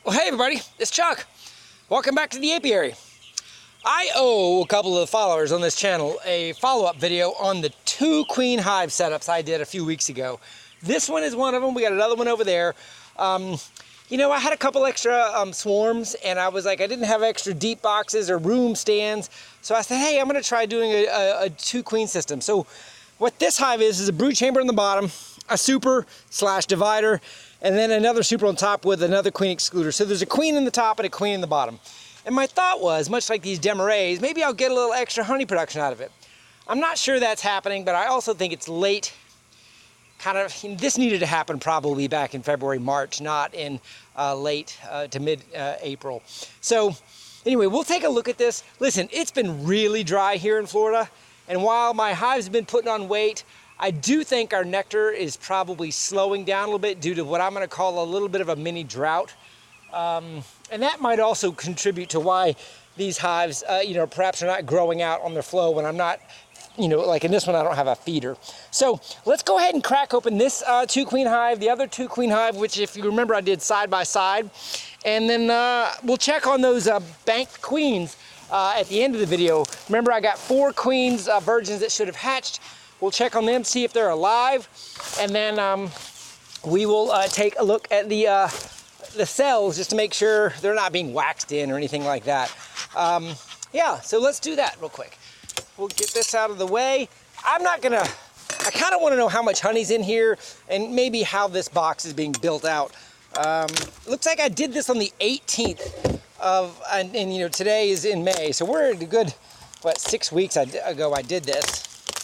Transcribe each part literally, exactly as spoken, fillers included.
Well, hey everybody, it's Chuck. Welcome back to the apiary. I owe a couple of followers on this channel a follow-up video on the two queen hive setups I did a few weeks ago. This one is one of them. We got another one over there. Um, you know, I had a couple extra um, swarms, and I was like, I didn't have extra deep boxes or room stands. So I said, hey, I'm gonna try doing a, a, a two queen system. So what this hive is, is a brood chamber on the bottom, a super slash divider, and then another super on top with another queen excluder. So there's a queen in the top and a queen in the bottom. And my thought was, much like these Demarays, maybe I'll get a little extra honey production out of it. I'm not sure that's happening, but I also think it's late. Kind of, this needed to happen probably back in February, March, not in uh, late uh, to mid-April. Uh, so anyway, we'll take a look at this. Listen, it's been really dry here in Florida. And while my hives have been putting on weight, I do think our nectar is probably slowing down a little bit due to what I'm gonna call a little bit of a mini drought. Um, and that might also contribute to why these hives, uh, you know, perhaps are not growing out on their flow when I'm not, you know, like in this one, I don't have a feeder. So let's go ahead and crack open this uh, two queen hive, the other two queen hive, which if you remember, I did side by side. And then uh, we'll check on those uh, banked queens uh, at the end of the video. Remember, I got four queens, uh, virgins that should have hatched. We'll check on them, see if they're alive. And then um, we will uh, take a look at the, uh, the cells just to make sure they're not being waxed in or anything like that. Um, yeah, so let's do that real quick. We'll get this out of the way. I'm not gonna, I kind of want to know how much honey's in here and maybe how this box is being built out. Um, looks like I did this on the eighteenth of, and, and you know, today is in May. So we're a good, what, six weeks ago I did this.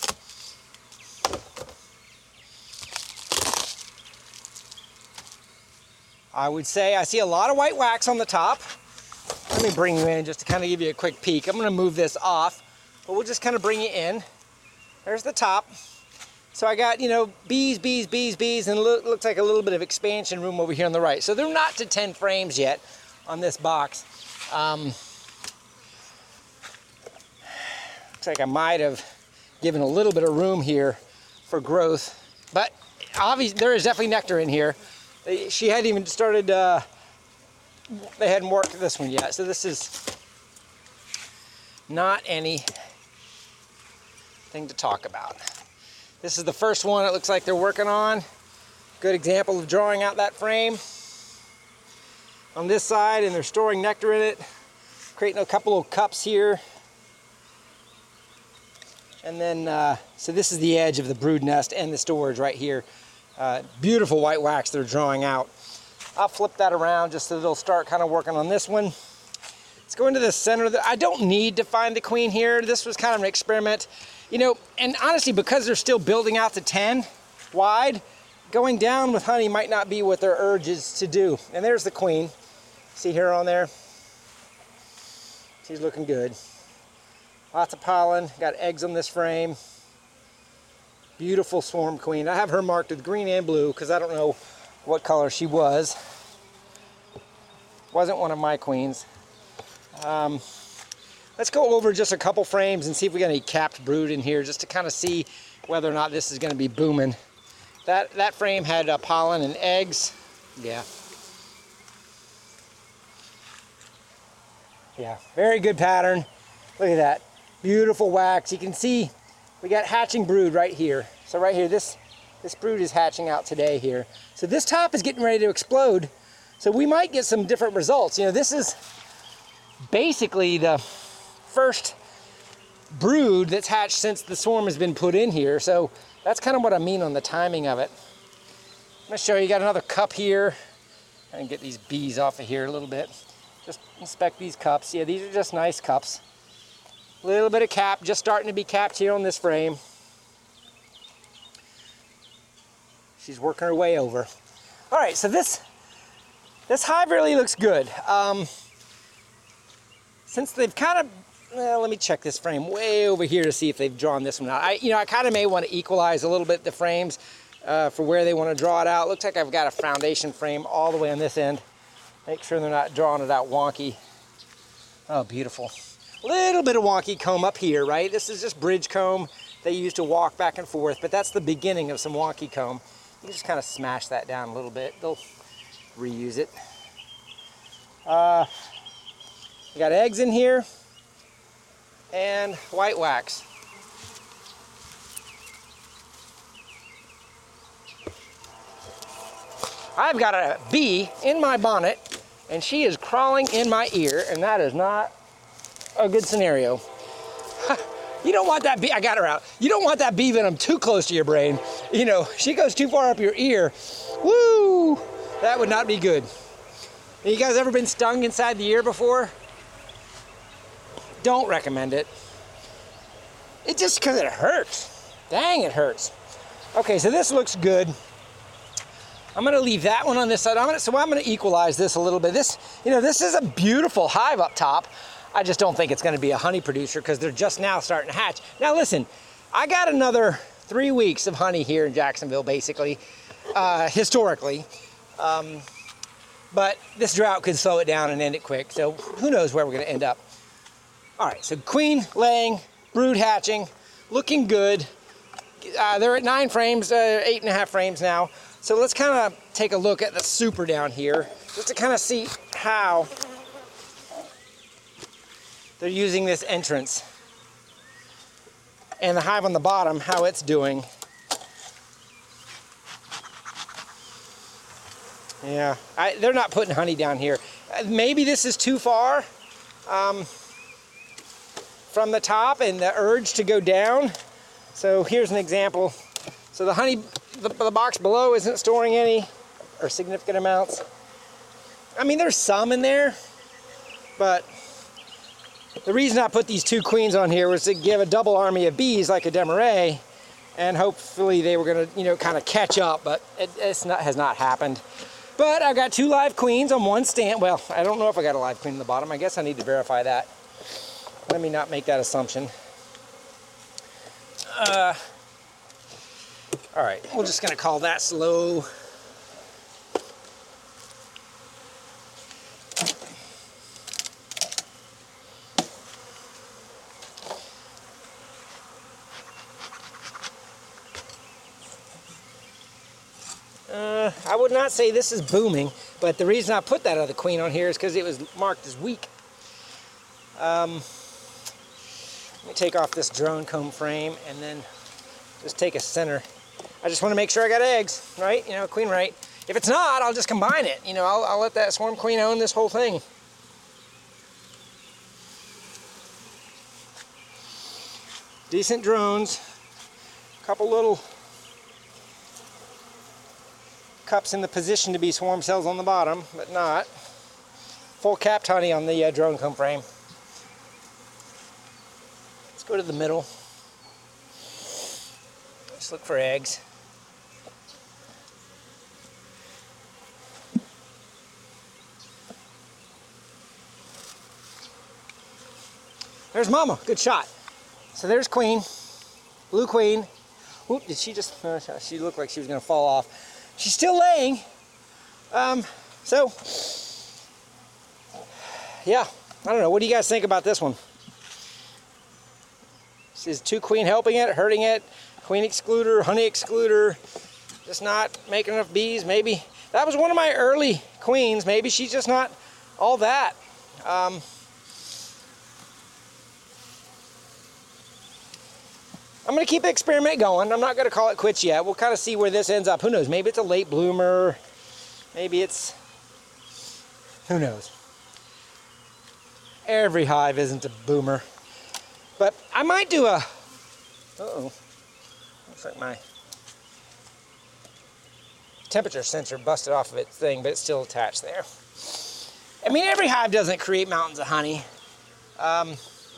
I would say I see a lot of white wax on the top. Let me bring you in just to kind of give you a quick peek. I'm gonna move this off, but we'll just kind of bring you in. There's the top. So I got, you know, bees, bees, bees, bees, and it looks like a little bit of expansion room over here on the right. So they're not to ten frames yet on this box. Um, looks like I might have given a little bit of room here for growth, but obviously there is definitely nectar in here. They, she hadn't even started, uh, they hadn't worked this one yet. So this is not anything to talk about. This is the first one it looks like they're working on. Good example of drawing out that frame on this side, and they're storing nectar in it, creating a couple of cups here. And then, uh, so this is the edge of the brood nest and the storage right here. Uh, beautiful white wax they're drawing out. I'll flip that around just so they'll start kind of working on this one. Let's go into the center. Of the, I don't need to find the queen here. This was kind of an experiment. You know, and honestly, because they're still building out to ten wide, going down with honey might not be what their urge is to do. And there's the queen. See her on there? She's looking good. Lots of pollen, got eggs on this frame. Beautiful swarm queen. I have her marked with green and blue because I don't know what color she was. Wasn't one of my queens. Um, let's go over just a couple frames and see if we got any capped brood in here just to kind of see whether or not this is going to be booming. That, that frame had uh, pollen and eggs. Yeah. Yeah, very good pattern. Look at that. Beautiful wax. You can see we got hatching brood right here. So right here, this, this brood is hatching out today here. So this top is getting ready to explode. So we might get some different results. You know, this is basically the first brood that's hatched since the swarm has been put in here. So that's kind of what I mean on the timing of it. I'm gonna show you, got another cup here. I can get these bees off of here a little bit. Just inspect these cups. Yeah, these are just nice cups. A little bit of cap, just starting to be capped here on this frame. She's working her way over. All right, so this, this hive really looks good. Um, since they've kind of, well, let me check this frame way over here to see if they've drawn this one out. I, you know, I kind of may want to equalize a little bit the frames uh, for where they want to draw it out. Looks like I've got a foundation frame all the way on this end. Make sure they're not drawing it out wonky. Oh, beautiful. Little bit of wonky comb up here, right? This is just bridge comb they use to walk back and forth, but that's the beginning of some wonky comb. You just kind of smash that down a little bit. They'll reuse it. Uh, we got eggs in here and white wax. I've got a bee in my bonnet and she is crawling in my ear, and that is not a good scenario. You don't want that bee, I got her out. You don't want that bee venom too close to your brain. You know, she goes too far up your ear. Woo! That would not be good. You guys ever been stung inside the ear before? Don't recommend it. It just because it hurts. Dang, it hurts. Okay, so this looks good. I'm gonna leave that one on this side. I'm gonna, so I'm gonna equalize this a little bit. This, you know, this is a beautiful hive up top. I just don't think it's gonna be a honey producer because they're just now starting to hatch. Now listen, I got another three weeks of honey here in Jacksonville, basically, uh, historically. Um, but this drought could slow it down and end it quick. So who knows where we're gonna end up. All right, so queen laying, brood hatching, looking good. Uh, they're at nine frames, uh, eight and a half frames now. So let's kind of take a look at the super down here, just to kind of see how they're using this entrance. And the hive on the bottom, how it's doing. Yeah, I, they're not putting honey down here. Uh, maybe this is too far um, from the top and the urge to go down. So here's an example. So the honey, the, the box below isn't storing any or significant amounts. I mean, there's some in there, but the reason I put these two queens on here was to give a double army of bees like a Demarest, and hopefully they were gonna, you know, kind of catch up, but it it's not, has not happened. But I got two live queens on one stand. Well, I don't know if I got a live queen in the bottom. I guess I need to verify that. Let me not make that assumption. Uh, all right, we're just gonna call that slow. Uh, I would not say this is booming, but the reason I put that other queen on here is because it was marked as weak. Um, let me take off this drone comb frame and then just take a center. I just want to make sure I got eggs, right? You know, queen right. If it's not, I'll just combine it. You know, I'll, I'll let that swarm queen own this whole thing. Decent drones, a couple little cups in the position to be swarm cells on the bottom, but not. Full capped honey on the uh, drone comb frame. Let's go to the middle. Let's look for eggs. There's mama, good shot. So there's queen, blue queen. Oop, did she just, uh, she looked like she was gonna fall off. She's still laying. Um, so, yeah, I don't know. What do you guys think about this one? Is two queen helping it, hurting it? Queen excluder, honey excluder, just not making enough bees, maybe. That was one of my early queens. Maybe she's just not all that. Um, I'm gonna keep the experiment going. I'm not gonna call it quits yet. We'll kind of see where this ends up. Who knows? Maybe it's a late bloomer. Maybe it's, who knows? Every hive isn't a boomer. But I might do a, uh-oh. Looks like my temperature sensor busted off of its thing, but it's still attached there. I mean, every hive doesn't create mountains of honey. Um,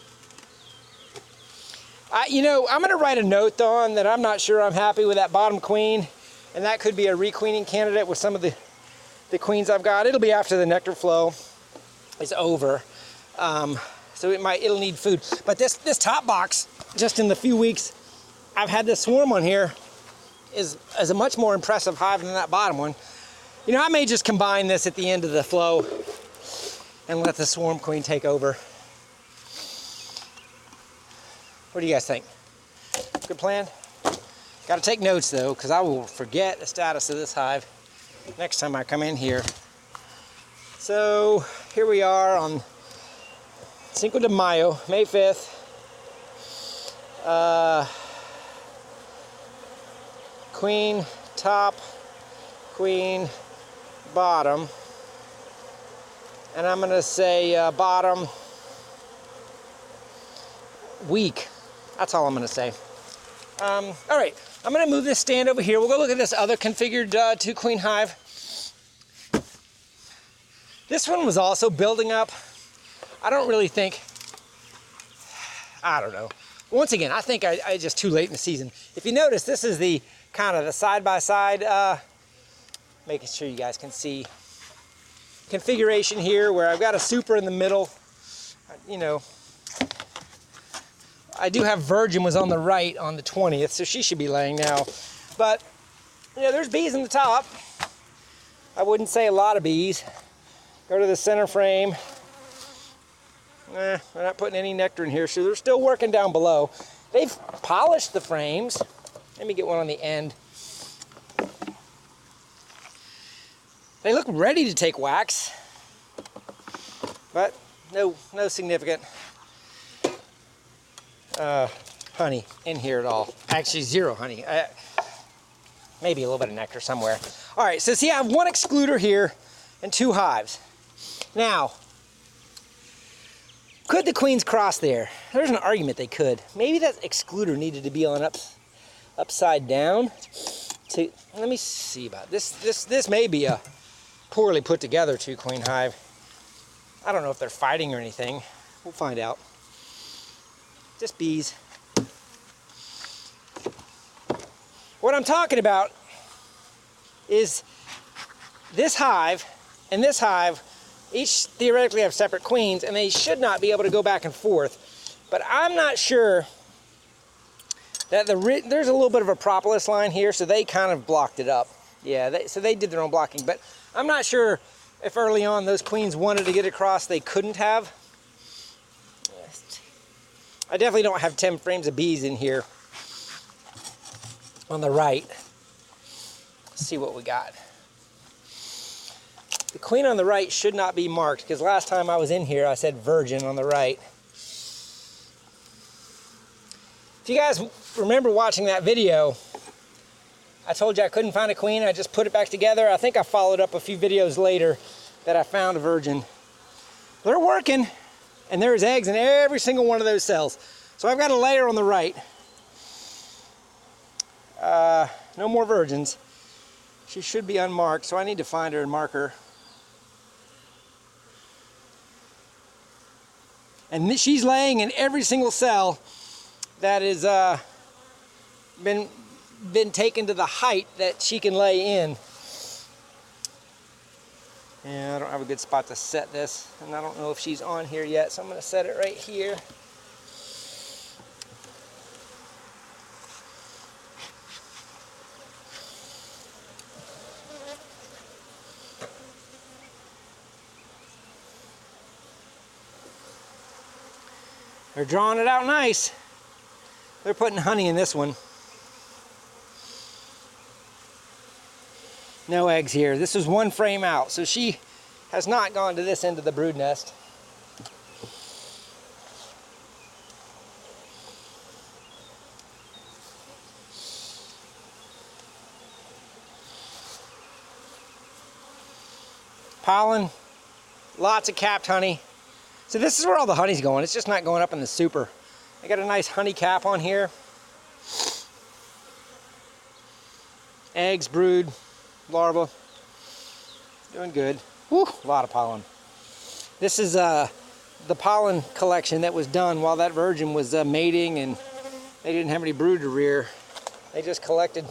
I, you know, I'm gonna write a note on that I'm not sure I'm happy with that bottom queen, and that could be a requeening candidate with some of the, the queens I've got. It'll be after the nectar flow is over. Um, so it might, it'll need food. But this, this top box, just in the few weeks I've had this swarm on here, is, is a much more impressive hive than that bottom one. You know, I may just combine this at the end of the flow and let the swarm queen take over. What do you guys think? Good plan? Got to take notes though, because I will forget the status of this hive next time I come in here. So here we are on Cinco de Mayo, May fifth. Uh, queen top, queen bottom. And I'm gonna say uh, bottom weak. That's all I'm gonna say. Um, all right, I'm gonna move this stand over here. We'll go look at this other configured uh, two queen hive. This one was also building up. I don't really think, I don't know. Once again, I think I, I just too late in the season. If you notice, this is the kind of the side-by-side, uh, making sure you guys can see configuration here where I've got a super in the middle. You know, I do have Virgin was on the right on the twentieth, so she should be laying now. But, yeah, there's bees in the top. I wouldn't say a lot of bees. Go to the center frame. Eh, they're not putting any nectar in here, so they're still working down below. They've polished the frames. Let me get one on the end. They look ready to take wax, but no, no significant uh, honey in here at all. Actually, zero honey. Uh, maybe a little bit of nectar somewhere. All right, so see, I have one excluder here and two hives. Now, could the queens cross there? There's an argument they could. Maybe that excluder needed to be on up, upside down. To, let me see about this. This this may be a poorly put together two queen hive. I don't know if they're fighting or anything. We'll find out. Just bees. What I'm talking about is this hive and this hive each theoretically have separate queens, and they should not be able to go back and forth. But I'm not sure that the there's a little bit of a propolis line here, so they kind of blocked it up. Yeah, they, so they did their own blocking. But I'm not sure if early on those queens wanted to get across, they couldn't have. I definitely don't have ten frames of bees in here on the right. Let's see what we got. The queen on the right should not be marked because last time I was in here I said Virgin on the right. If you guys remember watching that video, I told you I couldn't find a queen. I just put it back together. I think I followed up a few videos later that I found a Virgin. They're working, and there's eggs in every single one of those cells. So I've got a layer on the right. Uh, no more Virgins. She should be unmarked, so I need to find her and mark her. And she's laying in every single cell that is uh, been been taken to the height that she can lay in. Yeah, I don't have a good spot to set this, and I don't know if she's on here yet, so I'm going to set it right here. They're drawing it out nice. They're putting honey in this one. No eggs here. This is one frame out, so she has not gone to this end of the brood nest. Pollen, lots of capped honey. So this is where all the honey's going. It's just not going up in the super. I got a nice honey cap on here. Eggs, brood, larva. Doing good. Whew, a lot of pollen. This is uh, the pollen collection that was done while that Virgin was uh, mating, and they didn't have any brood to rear. They just collected.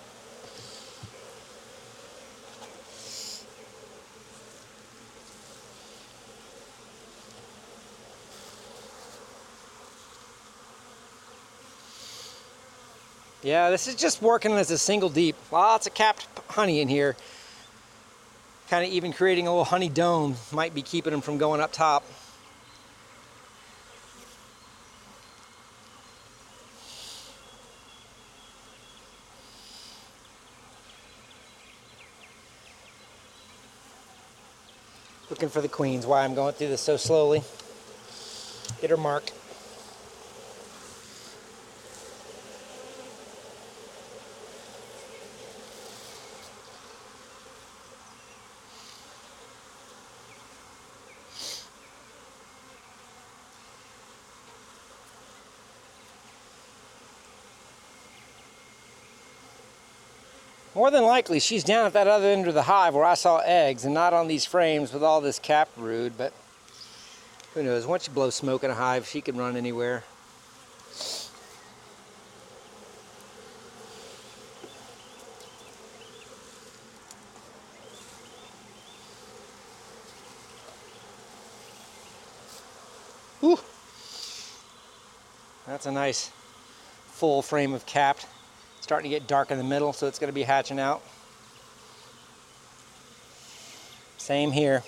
Yeah, this is just working as a single deep. Lots of capped honey in here. Kind of even creating a little honey dome might be keeping them from going up top. Looking for the queens, why I'm going through this so slowly. Get her marked. More than likely, she's down at that other end of the hive where I saw eggs and not on these frames with all this capped brood, but who knows? Once you blow smoke in a hive, she can run anywhere. Whew. That's a nice full frame of capped. Starting to get dark in the middle, so it's going to be hatching out. Same here.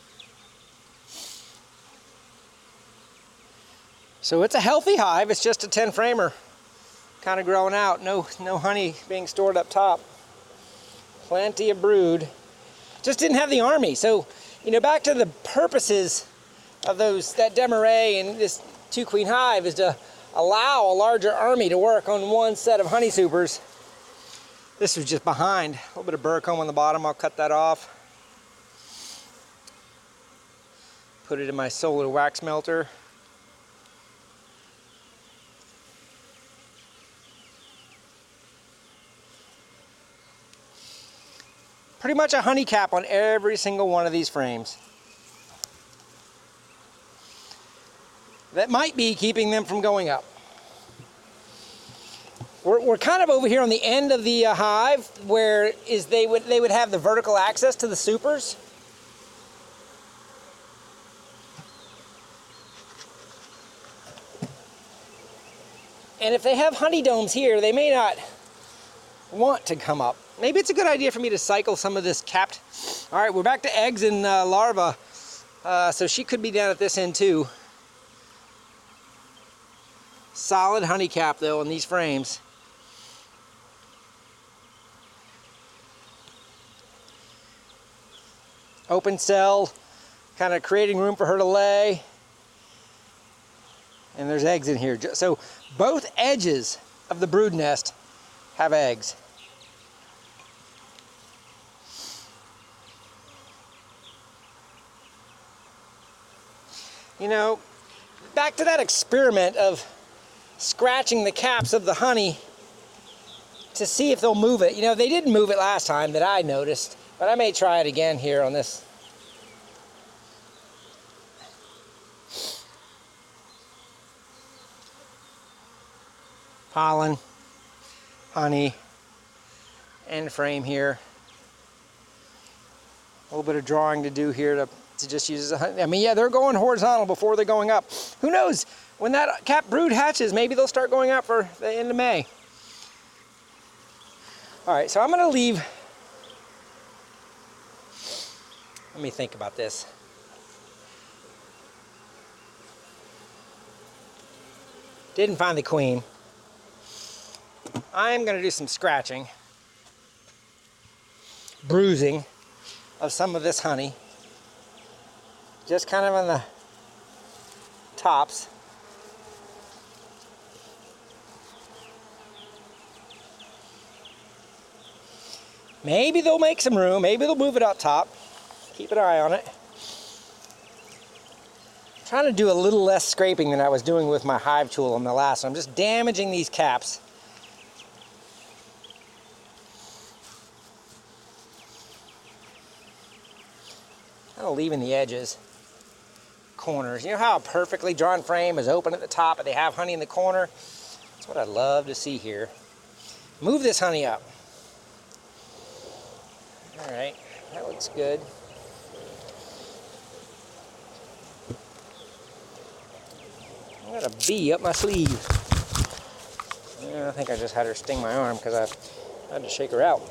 So it's a healthy hive. It's just a ten framer, kind of growing out. No, no honey being stored up top. Plenty of brood. Just didn't have the army. So, you know, back to the purposes of those that Desmarais and this two queen hive is to allow a larger army to work on one set of honey supers. This was just behind. A little bit of burr comb on the bottom. I'll cut that off. Put it in my solar wax melter. Pretty much a honey cap on every single one of these frames. That might be keeping them from going up. We're, we're kind of over here on the end of the uh, hive where is they would they would have the vertical access to the supers. And if they have honey domes here, they may not want to come up. Maybe it's a good idea for me to cycle some of this capped. All right, we're back to eggs and uh, larvae. Uh, so she could be down at this end too. Solid honey cap though on these frames. Open cell, kind of creating room for her to lay. And there's eggs in here. So both edges of the brood nest have eggs. You know, back to that experiment of scratching the caps of the honey to see if they'll move it. You know, they didn't move it last time that I noticed, but I may try it again here on this. Pollen, honey, end frame here. A little bit of drawing to do here to, to just use as a honey. I mean, yeah, they're going horizontal before they're going up. Who knows? When that cap brood hatches, maybe they'll start going up for the end of May. All right, so I'm gonna leave. Let me think about this. Didn't find the queen. I'm gonna do some scratching, bruising of some of this honey. Just kind of on the tops. Maybe they'll make some room. Maybe they'll move it up top. Keep an eye on it. I'm trying to do a little less scraping than I was doing with my hive tool on the last one. I'm just damaging these caps. Kind of leaving the edges, corners. You know how a perfectly drawn frame is open at the top, but they have honey in the corner? That's what I'd love to see here. Move this honey up. All right, that looks good. I got a bee up my sleeve. Yeah, I think I just had her sting my arm because I had to shake her out.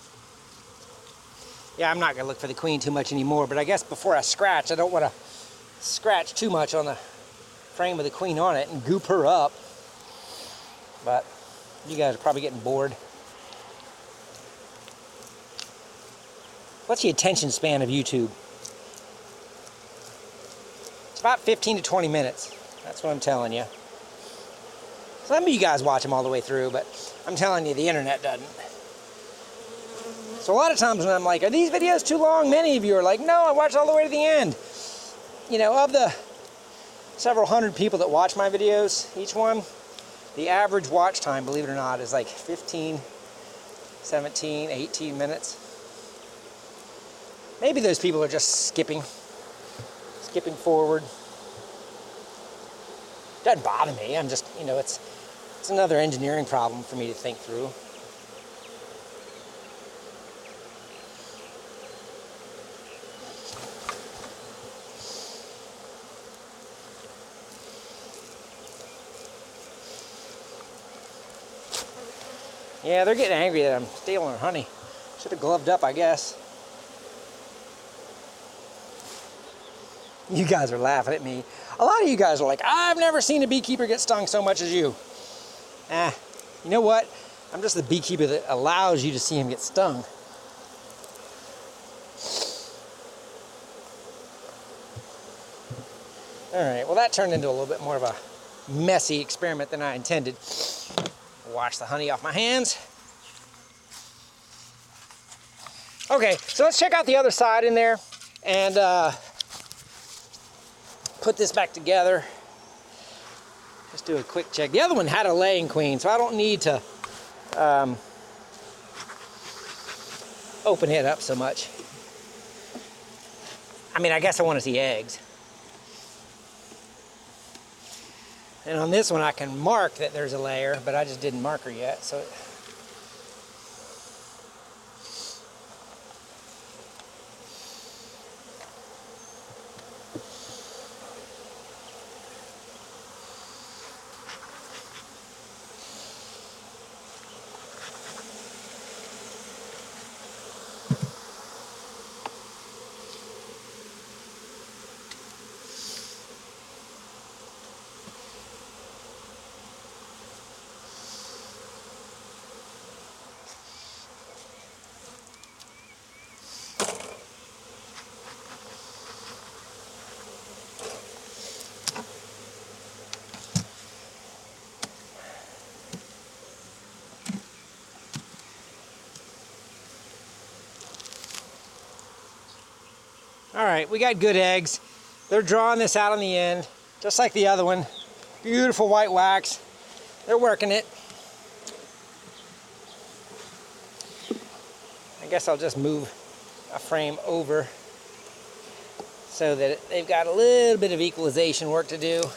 Yeah, I'm not going to look for the queen too much anymore, but I guess before I scratch, I don't want to scratch too much on the frame with the queen on it and goop her up. But you guys are probably getting bored. What's the attention span of YouTube? It's about fifteen to twenty minutes. That's what I'm telling you. Some of you guys watch them all the way through, but I'm telling you, the internet doesn't. So a lot of times when I'm like, are these videos too long? Many of you are like, no, I watched all the way to the end. You know, of the several hundred people that watch my videos, each one, the average watch time, believe it or not, is like fifteen, seventeen, eighteen minutes. Maybe those people are just skipping, skipping forward. Doesn't bother me. I'm just, you know, it's it's another engineering problem for me to think through. Yeah, they're getting angry that I'm stealing their honey. Should have gloved up, I guess. You guys are laughing at me. A lot of you guys are like, I've never seen a beekeeper get stung so much as you. Ah, you know what? I'm just the beekeeper that allows you to see him get stung. Alright, well that turned into a little bit more of a messy experiment than I intended. Wash the honey off my hands. Okay, so let's check out the other side in there and uh, put this back together. Let's do a quick check. The other one had a laying queen, so I don't need to um, open it up so much. I mean, I guess I want to see eggs. And on this one, I can mark that there's a layer, but I just didn't mark her yet. So. All right, we got good eggs. They're drawing this out on the end, just like the other one. Beautiful white wax. They're working it. I guess I'll just move a frame over so that they've got a little bit of equalization work to do.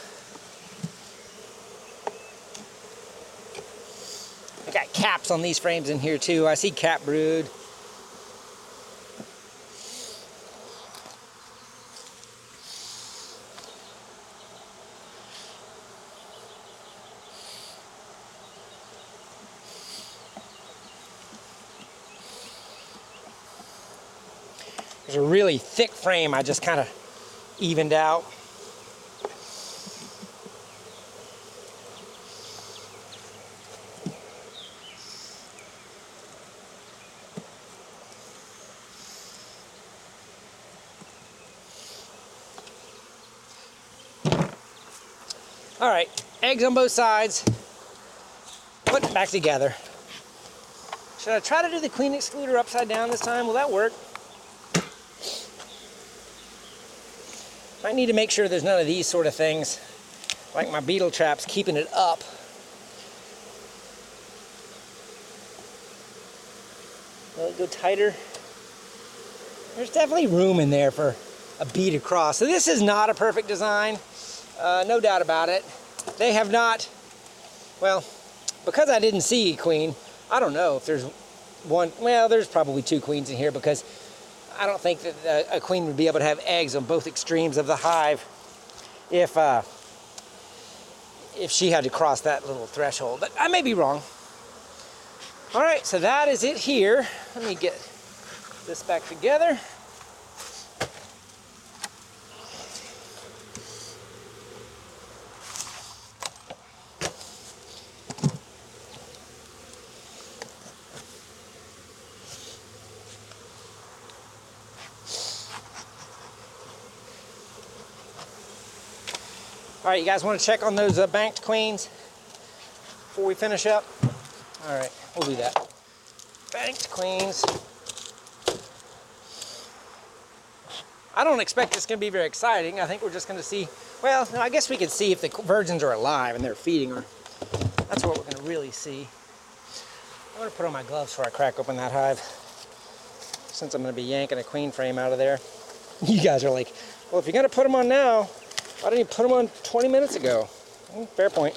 I got caps on these frames in here too. I see cap brood. There's a really thick frame I just kind of evened out. All right, eggs on both sides. Put it back together. Should I try to do the queen excluder upside down this time? Will that work? I need to make sure there's none of these sort of things, like my beetle traps keeping it up. Will it go tighter? There's definitely room in there for a bead across. So this is not a perfect design, uh, no doubt about it. They have not, well, because I didn't see a queen, I don't know if there's one, well, there's probably two queens in here because I don't think that a queen would be able to have eggs on both extremes of the hive if uh, if she had to cross that little threshold. But I may be wrong. All right, so that is it here. Let me get this back together. All right, you guys want to check on those uh, banked queens before we finish up? All right, we'll do that. Banked queens. I don't expect it's going to be very exciting. I think we're just going to see, well, no, I guess we can see if the virgins are alive and they're feeding, or that's what we're going to really see. I'm going to put on my gloves before I crack open that hive, since I'm going to be yanking a queen frame out of there. You guys are like, well, if you're going to put them on now, why didn't you put them on twenty minutes ago? Mm, fair point.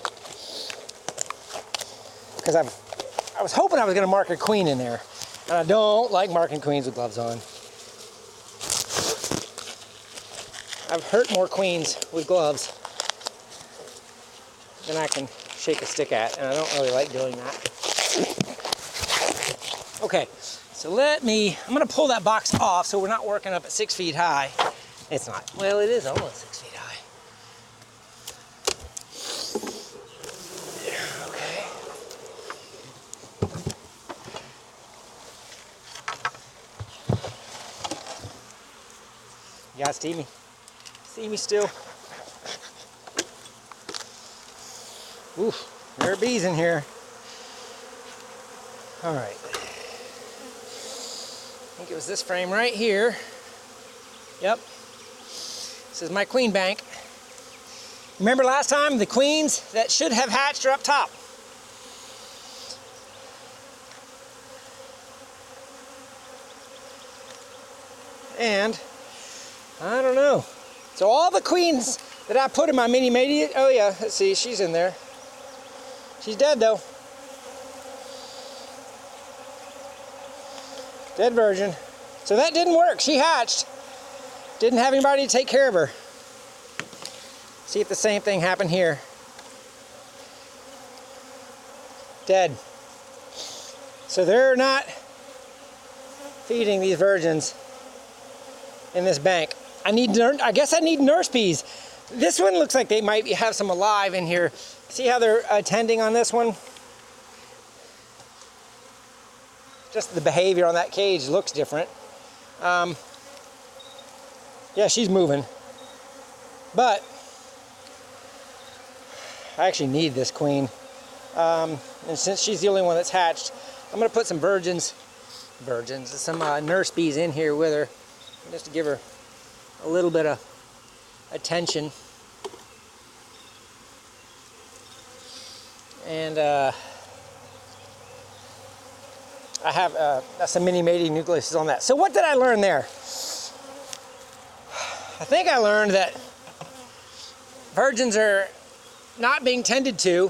Because I've, I was hoping I was going to mark a queen in there, and I don't like marking queens with gloves on. I've hurt more queens with gloves than I can shake a stick at, and I don't really like doing that. Okay, so let me, I'm going to pull that box off so we're not working up at six feet high. It's not. Well, it is almost six feet high. Okay. You guys see me? See me still? Oof, there are bees in here. All right. I think it was this frame right here. Yep. This is my queen bank. Remember last time, the queens that should have hatched are up top. And I don't know. So all the queens that I put in my mini matey, oh yeah, let's see, she's in there. She's dead though. Dead virgin. So that didn't work. She hatched. Didn't have anybody to take care of her. See if the same thing happened here. Dead. So they're not feeding these virgins in this bank. I need, I guess I need nurse bees. This one looks like they might have some alive in here. See how they're attending on this one? Just the behavior on that cage looks different. Um, yeah, she's moving. But I actually need this queen. Um, and since she's the only one that's hatched, I'm gonna put some virgins, virgins, some uh, nurse bees in here with her, just to give her a little bit of attention. And uh, I have uh, some mini mating nucleuses on that. So what did I learn there? I think I learned that virgins are not being tended to,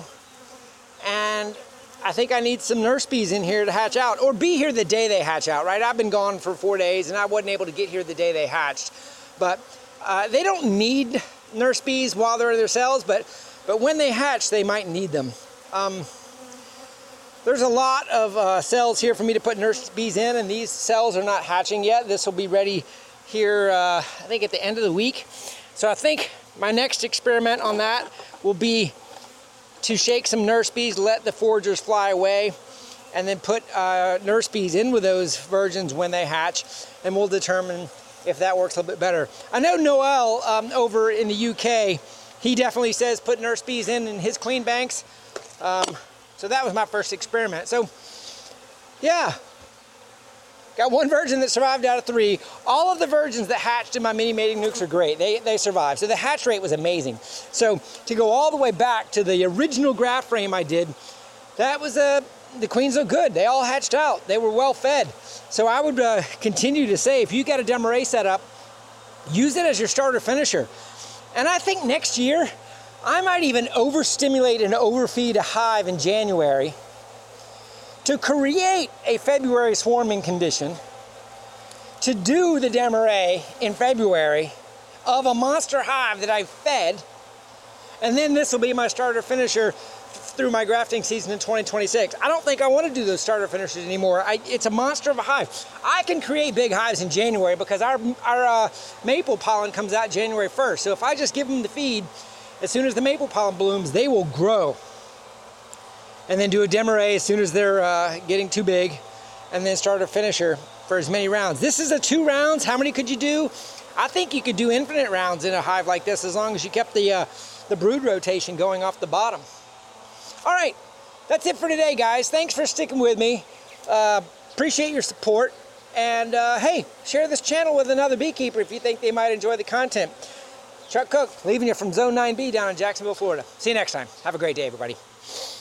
and I think I need some nurse bees in here to hatch out, or be here the day they hatch out, right? I've been gone for four days and I wasn't able to get here the day they hatched. But uh, they don't need nurse bees while they're in their cells, but, but when they hatch, they might need them. Um, there's a lot of uh, cells here for me to put nurse bees in, and these cells are not hatching yet. This will be ready here, uh, I think at the end of the week. So I think my next experiment on that will be to shake some nurse bees, let the foragers fly away, and then put uh, nurse bees in with those virgins when they hatch, and we'll determine if that works a little bit better. I know Noel um, over in the U K, he definitely says put nurse bees in in his queen banks. Um, so that was my first experiment. So yeah, got one virgin that survived out of three. All of the virgins that hatched in my mini mating nukes are great. They, they survived. So the hatch rate was amazing. So to go all the way back to the original graft frame I did, that was a, the queens look good. They all hatched out. They were well fed. So I would uh, continue to say, if you got a Demarest set up, use it as your starter finisher. And I think next year, I might even overstimulate and overfeed a hive in January to create a February swarming condition, to do the Demarest in February of a monster hive that I've fed, and then this will be my starter finisher through my grafting season in twenty twenty-six. I don't think I want to do those starter finishers anymore. I, it's a monster of a hive. I can create big hives in January because our, our uh, maple pollen comes out January first. So if I just give them the feed, as soon as the maple pollen blooms, they will grow. And then do a Demarest as soon as they're uh, getting too big, and then start a finisher for as many rounds. This is a two rounds. How many could you do? I think you could do infinite rounds in a hive like this as long as you kept the uh, the brood rotation going off the bottom. All right, that's it for today, guys. Thanks for sticking with me. Uh, appreciate your support. And uh, hey, share this channel with another beekeeper if you think they might enjoy the content. Chuck Cook, leaving you from Zone nine B down in Jacksonville, Florida. See you next time. Have a great day, everybody.